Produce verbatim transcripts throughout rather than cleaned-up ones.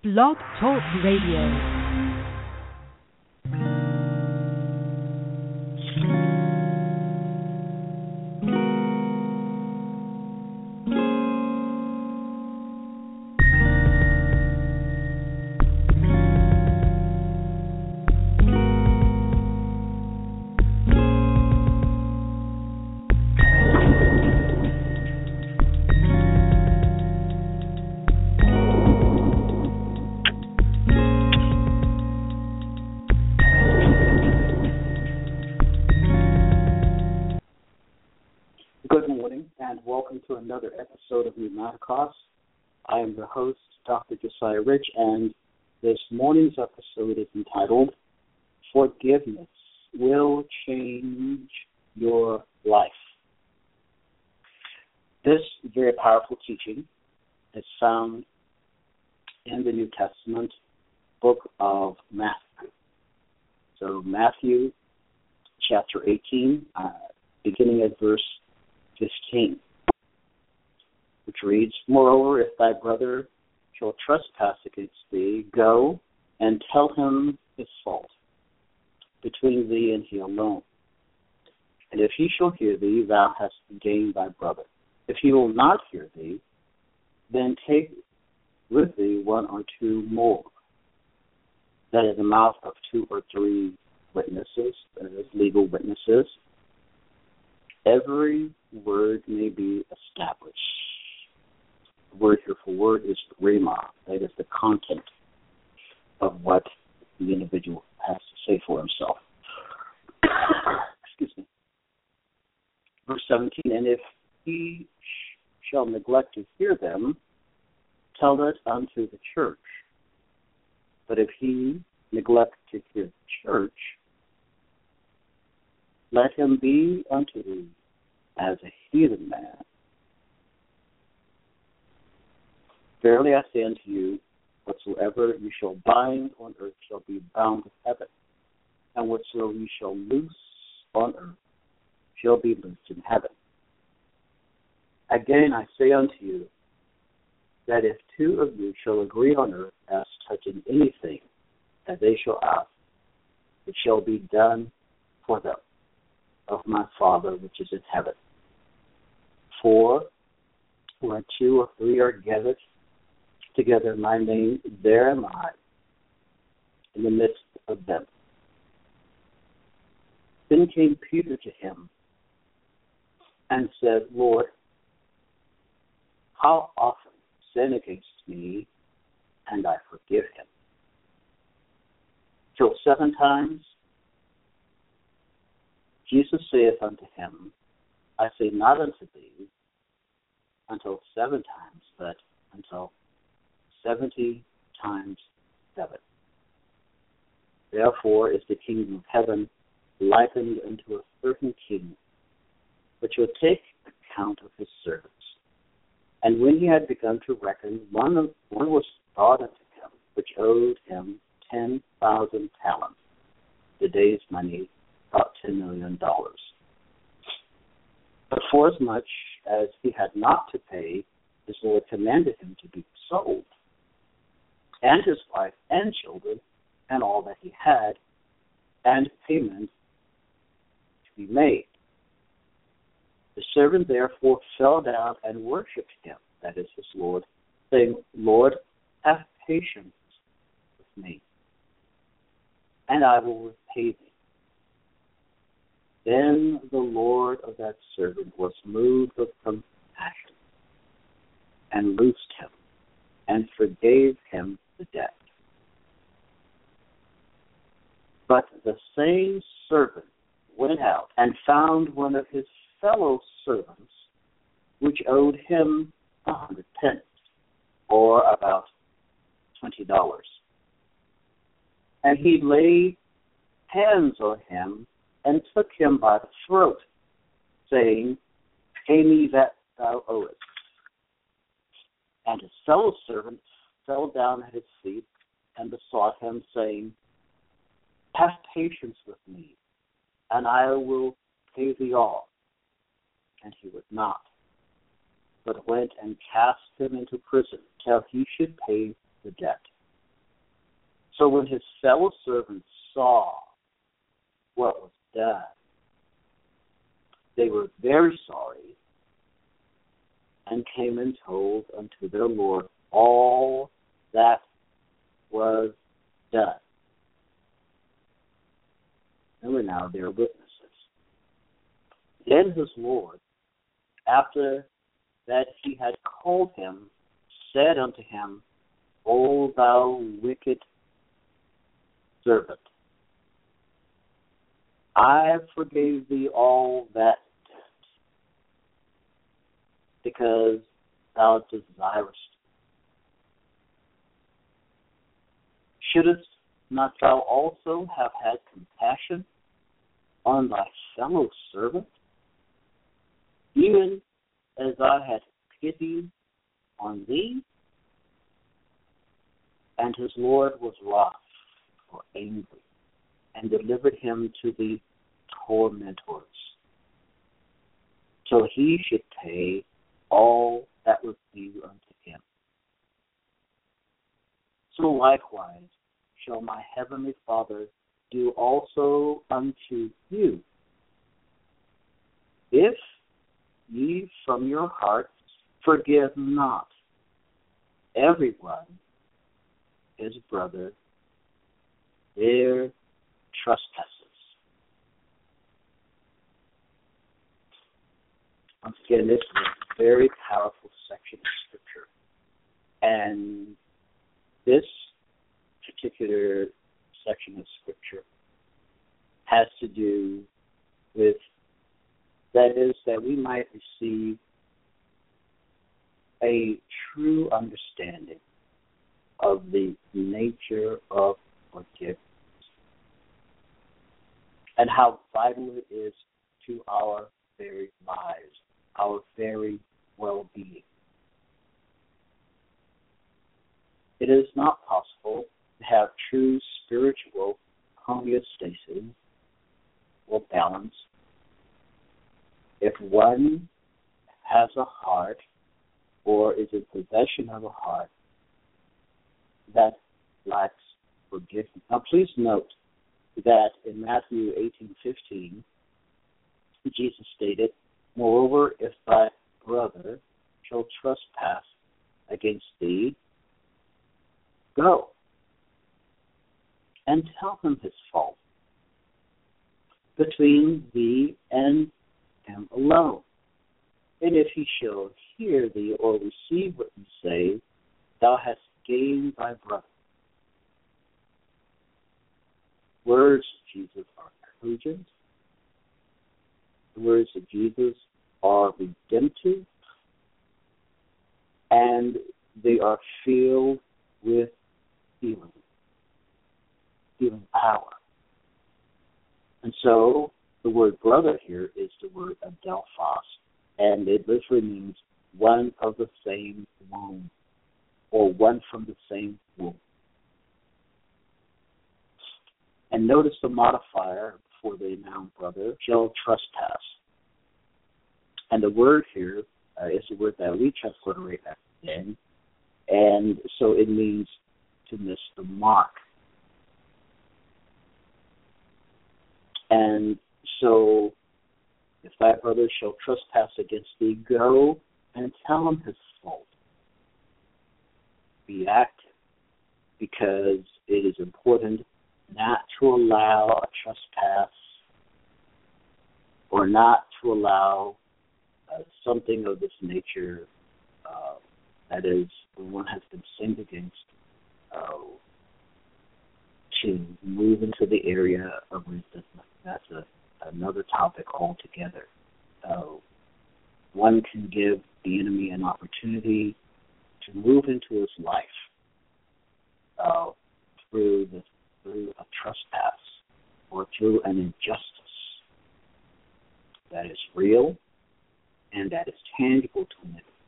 Blog Talk Radio. Another episode of Pneumaticos. I am your host, Doctor Josiah Rich, and this morning's episode is entitled Forgiveness Will Change Your Life. This very powerful teaching is found in the New Testament book of Matthew. So Matthew chapter eighteen, uh, beginning at verse fifteen. Which reads, Moreover, if thy brother shall trespass against thee, go and tell him his fault between thee and he alone. And if he shall hear thee, thou hast gained thy brother. If he will not hear thee, then take with thee one or two more. That is the mouth of two or three witnesses, that is legal witnesses. Every word may be established. The word here for word is rhema. That is the content of what the individual has to say for himself. Excuse me. Verse seventeen, and if he shall neglect to hear them, tell it unto the church. But if he neglect to hear the church, let him be unto thee as a heathen man. Verily I say unto you, whatsoever you shall bind on earth shall be bound in heaven, and whatsoever you shall loose on earth shall be loosed in heaven. Again I say unto you, that if two of you shall agree on earth as touching anything that they shall ask, it shall be done for them of my Father which is in heaven. For where two or three are gathered together in my name, there am I in the midst of them. Then came Peter to him and said, Lord, how often sin against me, and I forgive him? Till seven times? Jesus saith unto him, I say not unto thee until seven times, but until seventy times seven. Therefore is the kingdom of heaven likened unto a certain king, which will take account of his servants. And when he had begun to reckon, one, of, one was brought unto him, which owed him ten thousand talents, the day's money, about ten million dollars. But forasmuch as he had not to pay, his Lord commanded him to be sold, and his wife and children, and all that he had, and payment to be made. The servant therefore fell down and worshipped him, that is his Lord, saying, Lord, have patience with me, and I will repay thee. Then the Lord of that servant was moved with compassion, and loosed him, and forgave him the debt. But the same servant went out and found one of his fellow servants, which owed him a hundred pence, or about twenty dollars. And he laid hands on him and took him by the throat, saying, Pay me that thou owest. And his fellow servant fell down at his feet and besought him, saying, Have patience with me, and I will pay thee all. And he would not, but went and cast him into prison till he should pay the debt. So when his fellow servants saw what was done, they were very sorry and came and told unto their Lord all that was done. And we're now their witnesses. Then his Lord, after that he had called him, said unto him, O thou wicked servant, I forgave thee all that debt, because thou desirest. Shouldest not thou also have had compassion on thy fellow servant, even as I had pity on thee? And his Lord was wroth or angry, and delivered him to the tormentors, till he should pay all that was due unto him. So likewise shall my heavenly Father do also unto you, if ye from your hearts forgive not everyone his brother their trespasses. Once again, this is a very powerful section of Scripture. And this particular section of Scripture has to do with, that is, that we might receive a true understanding of the nature of forgiveness and how vital it is to our very lives, our very well-being. It is not possible to have true spiritual homeostasis or balance if one has a heart or is in possession of a heart that lacks forgiveness. Now, please note that in Matthew eighteen fifteen, Jesus stated, Moreover, if thy brother shall trespass against thee, go and tell him his fault between thee and him alone. And if he shall hear thee or receive what you say, thou hast gained thy brother. Words of Jesus are cogent. The words of Jesus are redemptive, and they are filled with healing, healing power. And so the word brother here is the word adelphos, and it literally means one of the same womb, or one from the same womb. And notice the modifier for the noun brother, shall trespass. And the word here uh, is the word that we transliterate as in, and so it means to miss the mark. And so, if thy brother shall trespass against thee, go and tell him his fault. Be active, because it is important not to allow a trespass or not to allow uh, something of this nature, uh, that is, when one has been sinned against, uh, to move into the area of resentment. That's a, another topic altogether. Uh, one can give the enemy an opportunity to move into his life uh, through the through a trespass or through an injustice that is real and that is tangible to an individual.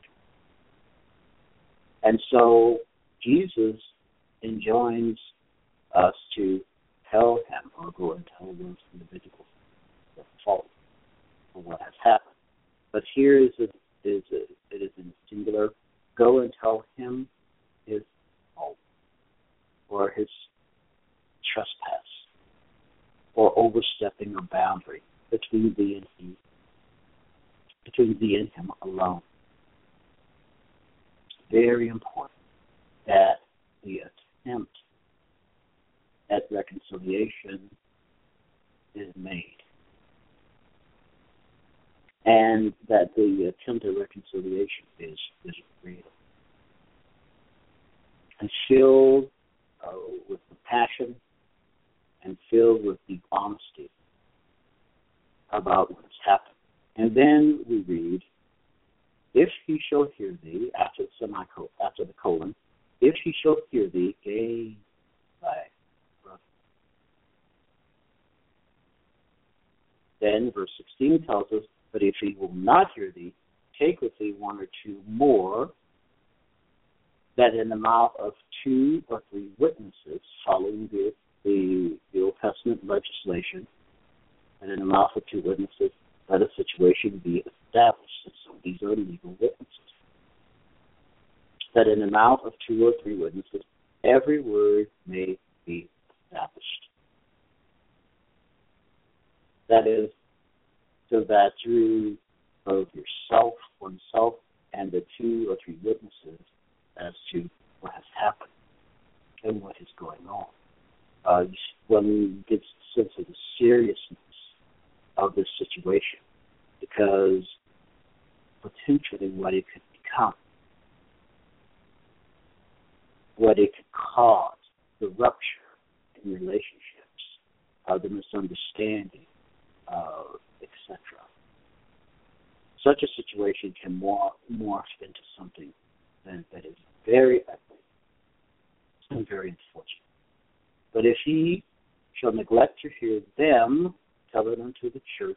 And so Jesus enjoins us to tell him or go and tell those individuals the fault for what has happened. But here is a, is a, it is in singular. Go and tell him his fault or his overstepping a boundary between thee and he, between thee and him alone. Very important that the attempt at reconciliation is made, and that the attempt at reconciliation is, is real and filled uh, with the passion and filled with deep honesty about what's happened. And then we read, if he shall hear thee, after the semicolon, after the colon, if he shall hear thee, gain thy brother. Then verse sixteen tells us, but if he will not hear thee, take with thee one or two more, that in the mouth of two or three witnesses, following the, the, the Old Testament legislation, and in the mouth of two witnesses, let a situation be established. So these are legal witnesses. That in the mouth of two or three witnesses, every word may be established. That is, so that through both yourself, oneself, and the two or three witnesses as to what has happened and what is going on. Uh, one gets a sense of the seriousness of this situation, because potentially what it could become, what it could cause, the rupture in relationships, uh, the misunderstanding, uh, et cetera. Such a situation can morph, morph into something that, that is very ugly and very unfortunate. But if he shall neglect to hear them, tell it unto the church,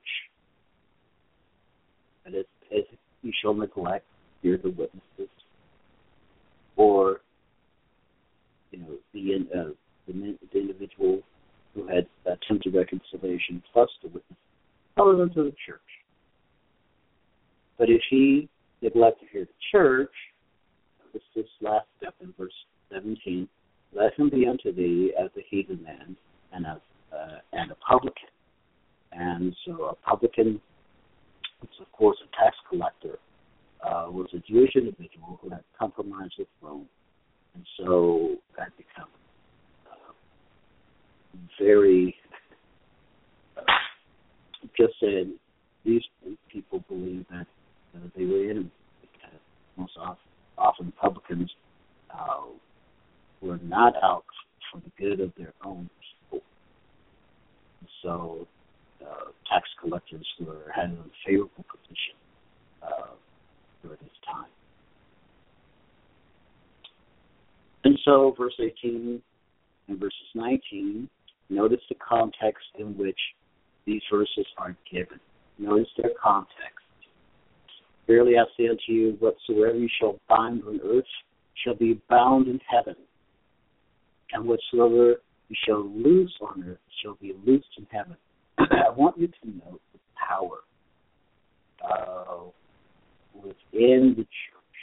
and as, as he shall neglect to hear the witnesses, or you know the uh, the, the individual who had attempted reconciliation plus the witness, tell it unto the church. But if he neglect to hear the church, this this last step in verse seventeen, let him be unto thee as a heathen man and a uh, and a publican. And so a publican is, of course, a tax collector, uh, was a Jewish individual who had compromised with Rome, and so had become uh, very, uh, just said, these people believe that uh, they were enemies. Because most often, often publicans uh, were not out for the good of their own people. So uh, tax collectors were had a favorable position uh, during this time. And so verse eighteen and verses nineteen, notice the context in which these verses are given. Notice their context. Verily I say unto you, whatsoever you shall bind on earth shall be bound in heaven, and whatsoever you shall loose on earth shall be loosed in heaven. I want you to note the power uh, within the church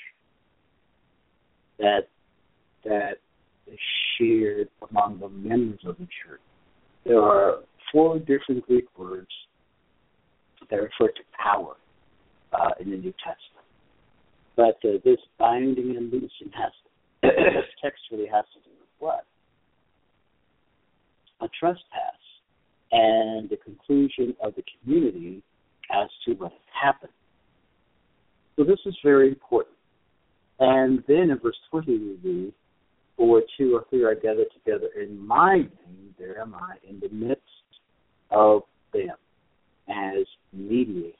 that that is shared among the members of the church. There are four different Greek words that refer to power uh, in the New Testament. But uh, this binding and loosing has textually has to do with what? A trespass and the conclusion of the community as to what has happened. So this is very important. And then in verse twenty we read, for where two or three are gathered together in my name, there am I in the midst of them as mediator.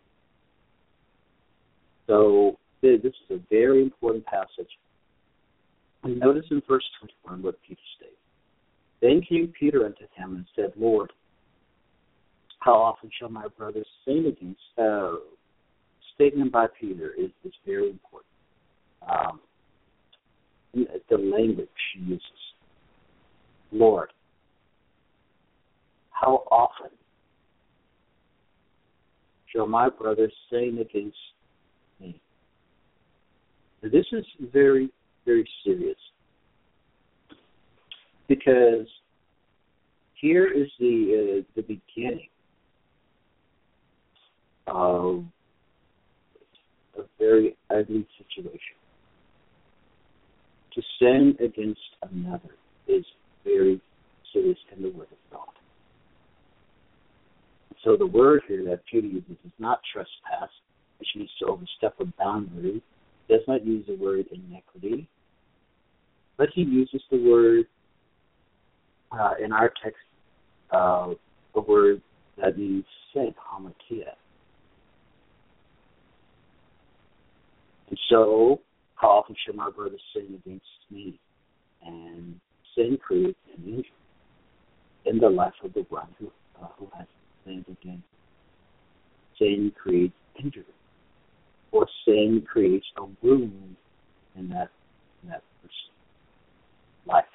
So this is a very important passage. And notice in verse twenty-one what Peter states. Then came Peter unto him and said, Lord, how often shall my brothers sin against? Uh, statement by Peter is, is very important. Um, the language she uses. Lord, how often shall my brothers sin against me? Now, this is very, very serious, because here is the uh, the beginning of a very ugly situation. To sin against another is very serious in the Word of God. So the word here that Peter uses is not trespass, which means to overstep a boundary. He does not use the word iniquity, but he uses the word uh, in our text, uh, a word that means sin, hamartia. And so, how often shall my brother sin against me? And sin creates an injury in the life of the one who, uh, who has sinned against. Sin creates injury, or sin creates a wound in that, in that person's life.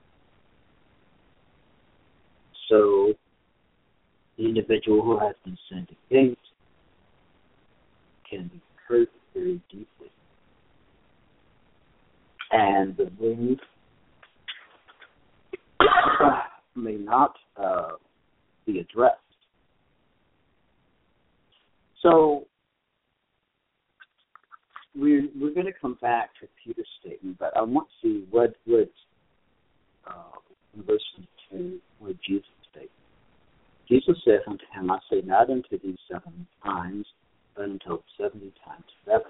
So, the individual who has been sinned against can be hurt very deeply. And the wound may not uh, be addressed. So we're, we're going to come back to Peter's statement, but I want to see what, what uh, in verse two, what Jesus stated. Jesus said unto him, I say not unto thee seven times, but until seventy times seven.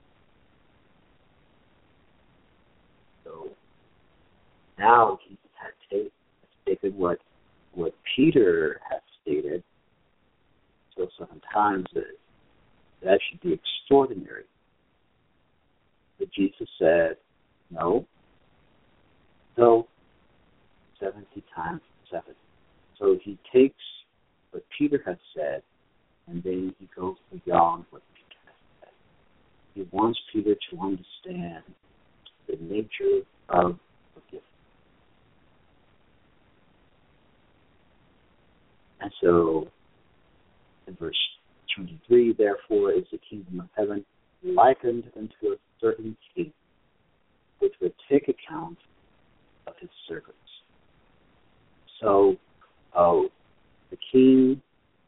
So now Jesus had taken what what Peter had stated, so seven times that that should be extraordinary. But Jesus said, no, no, seventy times seven. So he takes what Peter had said, and then he goes beyond what Peter had said. He wants Peter to understand the nature of forgiveness. And so, in verse twenty-three, therefore is the kingdom of heaven likened unto a certain king, which would take account of his servants. So, oh, the king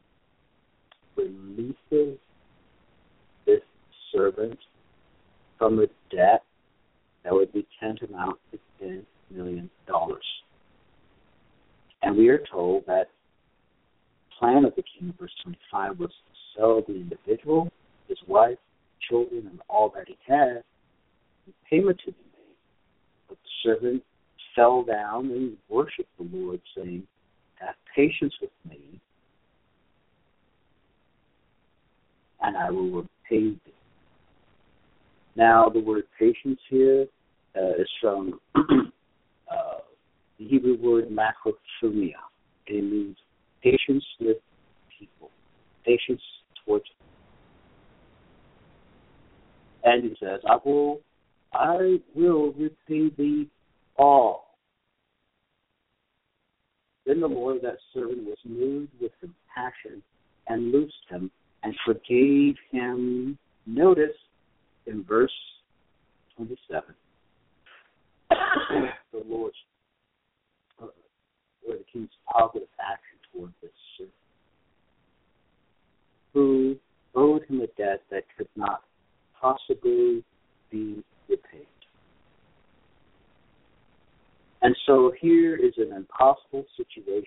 releases this servant from a debt that would be tantamount to ten million dollars. And we are told that the plan of the king, verse twenty-five, was to sell the individual, his wife, children, and all that he had, and payment to be made. But the servant fell down and worshipped the Lord, saying, have patience with me, and I will repay thee. Now, the word patience here uh, is from uh, the Hebrew word macrothumia. It means patience with people, patience towards people. And he says, I will, I will repay thee all. Then the Lord of that servant was moved with compassion and loosed him and forgave him. Notice in verse twenty-seven, the Lord's, uh, or the king's positive action toward this servant, who owed him a debt that could not possibly be repaid. And so here is an impossible situation.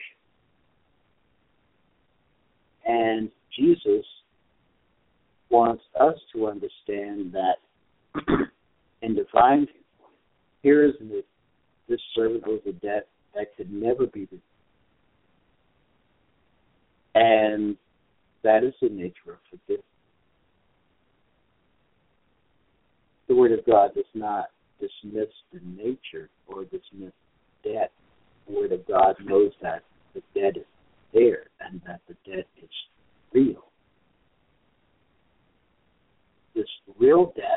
And Jesus wants us to understand that in divine viewpoint, here is this, this servant owes a debt that could never be repaid. And that is the nature of forgiveness. The Word of God does not dismiss the nature or dismiss debt. The Word of God knows that the debt is there and that the debt is real. This real debt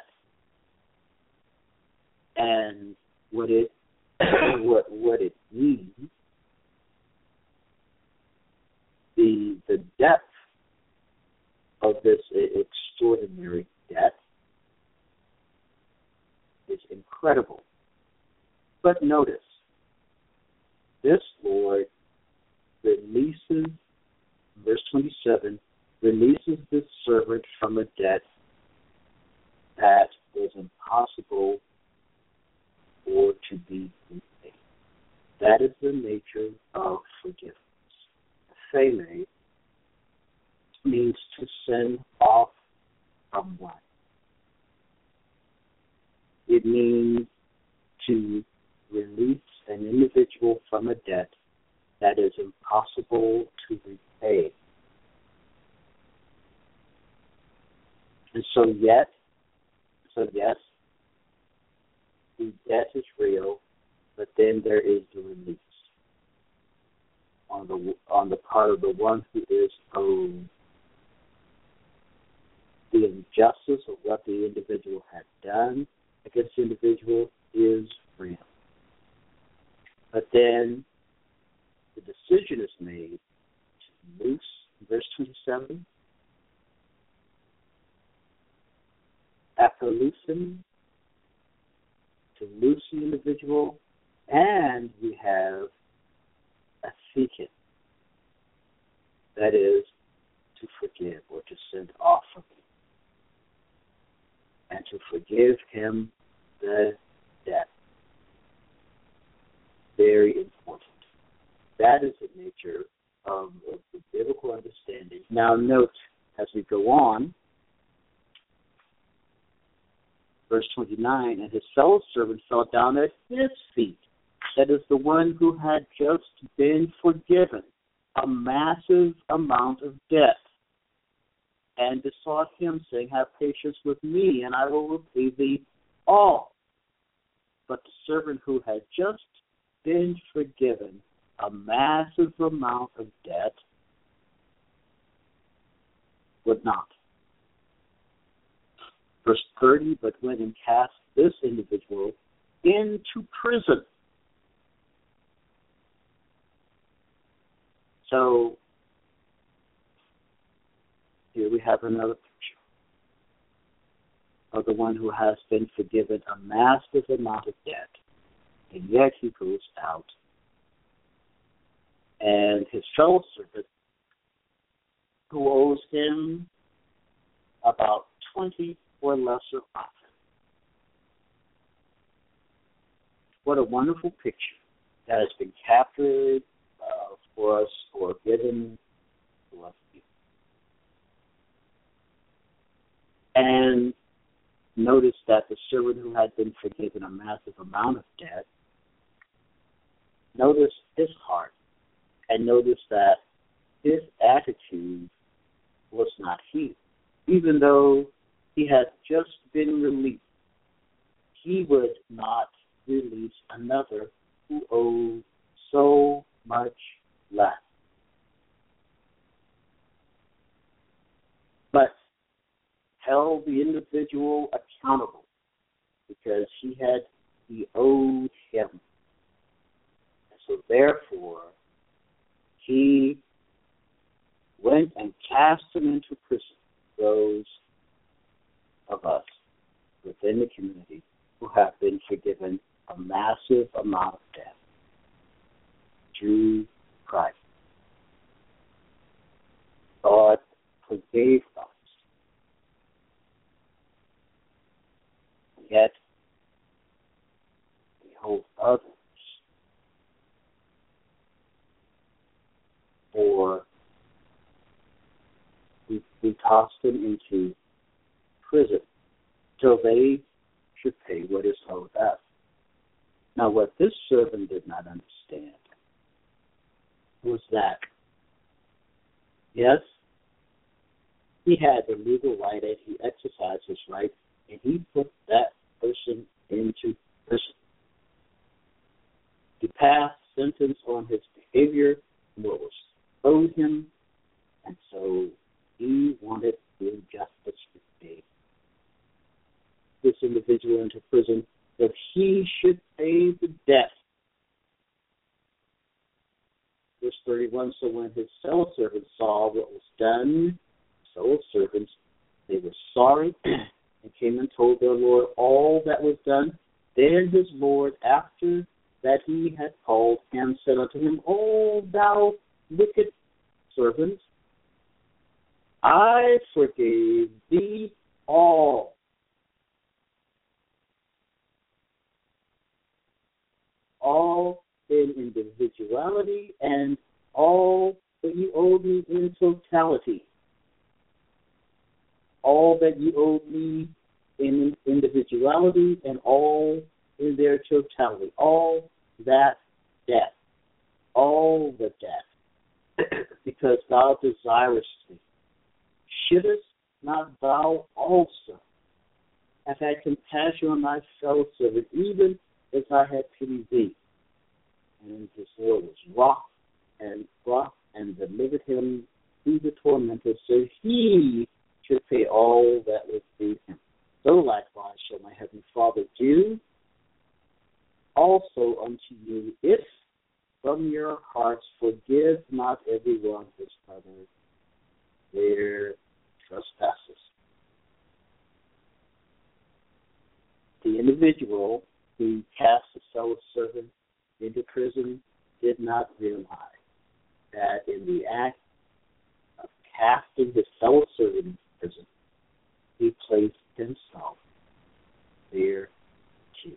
and what it what what it means, the the depth of this extraordinary debt is incredible. But notice, this Lord releases, verse twenty-seven, releases this servant from a debt that was impossible or to be repaid. That is the nature of forgiveness. Pheme means to send off from one. It means to release an individual from a debt that is impossible to repay. And so yet, so yes, the debt is real, but then there is the release on the on the part of the one who is owed. The injustice of what the individual had done against the individual is real. But then the decision is made to loose, verse twenty-seven. After loosing, to loose the individual, and we have a seeking. That is, to forgive or to send off from him. And to forgive him the debt. Very important. That is the nature of, of the biblical understanding. Now note, as we go on, verse twenty-nine, and his fellow servant fell down at his feet. That is the one who had just been forgiven a massive amount of debt, and besought him, saying, have patience with me, and I will repay thee all. But the servant who had just been forgiven a massive amount of debt would not. Verse thirty, but went and cast this individual into prison. So here we have another picture of the one who has been forgiven a massive amount of debt, and yet he goes out, and his fellow servant, who owes him about twenty or lesser often. What a wonderful picture that has been captured uh, for us or given to us. And notice that the servant who had been forgiven a massive amount of debt, notice his heart, and notice that his attitude was not healed. Even though he had just been released, he would not release another who owed so much less. But held the individual accountable because he had he owed him. And so therefore, he went and cast him into prison. Those of us within the community who have been forgiven a massive amount of debt through Christ. God forgave us. Yet we hold others for we, we toss them into prison till they should pay what is owed us. Now, what this servant did not understand was that, yes, he had the legal right and he exercised his right, and he put that person into prison. He passed sentence on his behavior, what was owed him, and so he wanted the injustice repaid. This individual into prison that he should pay the debt. Verse thirty-one, so when his fellow servants saw what was done, fellow servants, they were sorry and came and told their Lord all that was done. Then his Lord, after that he had called him, said unto him, O thou wicked servant, I forgave thee all. All in individuality and all that you owed me in totality. All that you owed me in individuality and all in their totality. All that debt. All the debt. Because thou desirest me. Shouldest not thou also have had compassion on thy fellow servant, even as I had pity thee? And his Lord was wroth and wroth and delivered him to the tormentor, so he should pay all that was due him. So likewise shall my heavenly Father do also unto you, if from your hearts forgive not every one his brother their trespasses. The individual who cast a fellow servant into prison did not realize that in the act of casting his fellow servant into prison, he placed himself there too.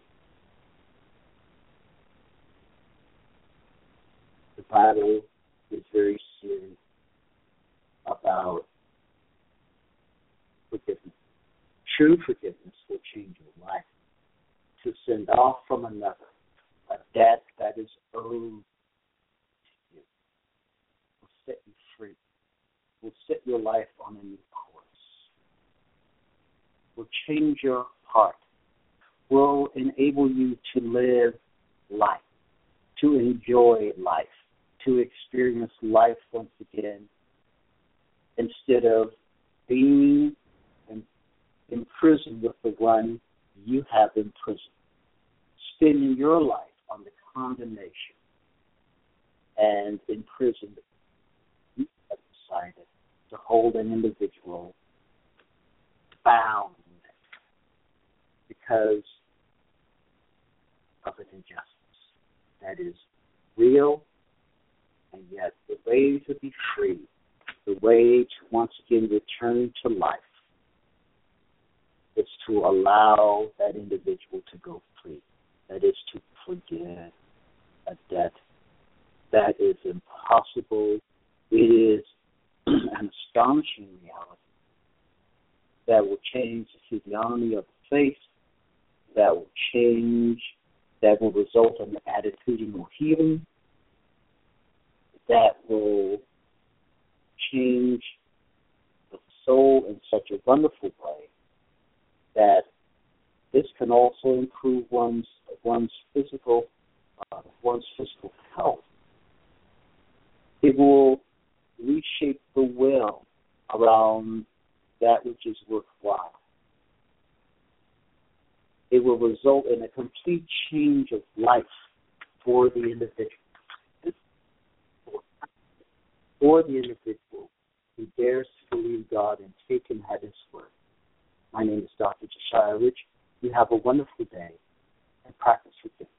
The Bible is very serious about forgiveness. True forgiveness will change your life. To send off from another a debt that is owed to you will set you free, will set your life on a new course, will change your heart, will enable you to live life, to enjoy life, to experience life once again, instead of being in, in prison with the one you have in prison, spending your life on the condemnation and in prison. You have decided to hold an individual bound because of an injustice that is real, and yet the way to be free, the way to once again return to life, is to allow that individual to go free. That is to forgive a debt that is impossible. It is an astonishing reality that will change the physiognomy of the face, that will change, that will result in attitudinal healing, that will change the soul in such a wonderful way that this can also improve one's one's physical uh, one's physical health. It will reshape the will around that which is worthwhile. It will result in a complete change of life for the individual. For the individual who dares to believe God and take Him at His word. My name is Doctor Josiah Rich. You have a wonderful day and practice forgiveness.